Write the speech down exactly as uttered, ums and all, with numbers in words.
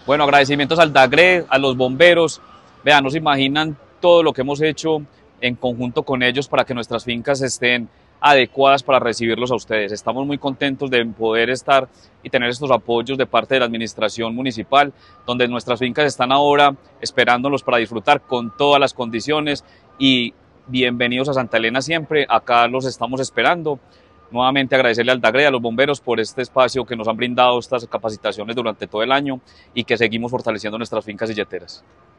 Bueno, agradecimientos al DAGRE, a los bomberos. Vean, no se imaginan todo lo que hemos hecho en conjunto con ellos para que nuestras fincas estén adecuadas para recibirlos a ustedes. Estamos muy contentos de poder estar y tener estos apoyos de parte de la administración municipal, donde nuestras fincas están ahora esperándolos para disfrutar con todas las condiciones y bienvenidos a Santa Elena siempre, acá los estamos esperando. Nuevamente agradecerle al DAGRE y a los bomberos por este espacio que nos han brindado estas capacitaciones durante todo el año y que seguimos fortaleciendo nuestras fincas silleteras.